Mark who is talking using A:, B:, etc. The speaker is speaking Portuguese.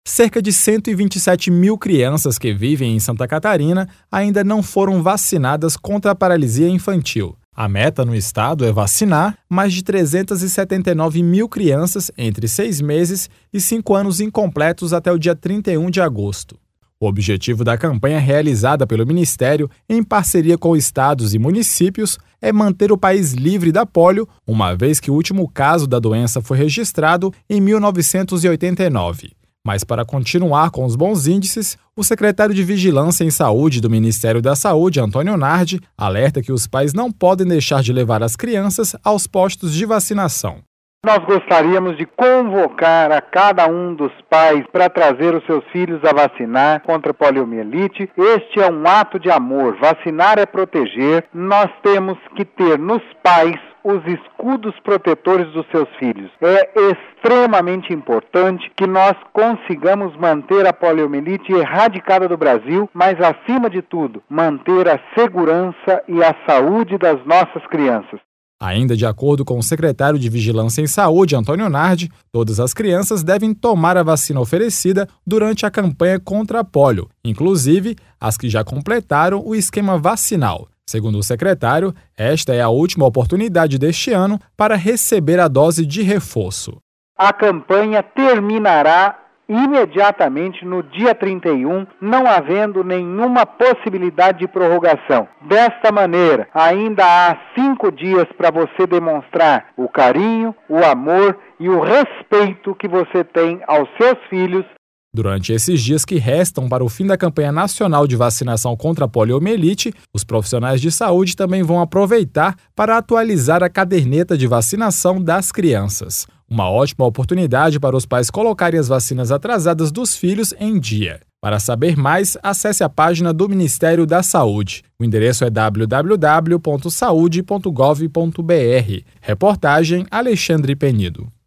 A: cerca de 127 mil crianças que vivem em Santa Catarina ainda não foram vacinadas contra a paralisia infantil. A meta no estado é vacinar mais de 379 mil crianças entre 6 meses e 5 anos incompletos até o dia 31 de agosto. O objetivo da campanha realizada pelo Ministério, em parceria com estados e municípios, é manter o país livre da polio, uma vez que o último caso da doença foi registrado em 1989. Mas para continuar com os bons índices, o secretário de Vigilância em Saúde do Ministério da Saúde, Antônio Nardi, alerta que os pais não podem deixar de levar as crianças aos postos de vacinação.
B: Nós gostaríamos de convocar a cada um dos pais para trazer os seus filhos a vacinar contra a poliomielite. Este é um ato de amor. Vacinar é proteger. Nós temos que ter nos pais os escudos protetores dos seus filhos. É extremamente importante que nós consigamos manter a poliomielite erradicada do Brasil, mas, acima de tudo, manter a segurança e a saúde das nossas crianças.
A: Ainda de acordo com o secretário de Vigilância em Saúde, Antônio Nardi, todas as crianças devem tomar a vacina oferecida durante a campanha contra a polio, inclusive as que já completaram o esquema vacinal. Segundo o secretário, esta é a última oportunidade deste ano para receber a dose de reforço.
B: A campanha terminará imediatamente no dia 31, não havendo nenhuma possibilidade de prorrogação. Desta maneira, ainda há 5 dias para você demonstrar o carinho, o amor e o respeito que você tem aos seus filhos.
A: Durante esses dias que restam para o fim da campanha nacional de vacinação contra a poliomielite, os profissionais de saúde também vão aproveitar para atualizar a caderneta de vacinação das crianças. Uma ótima oportunidade para os pais colocarem as vacinas atrasadas dos filhos em dia. Para saber mais, acesse a página do Ministério da Saúde. O endereço é www.saude.gov.br. Reportagem Alexandre Penido.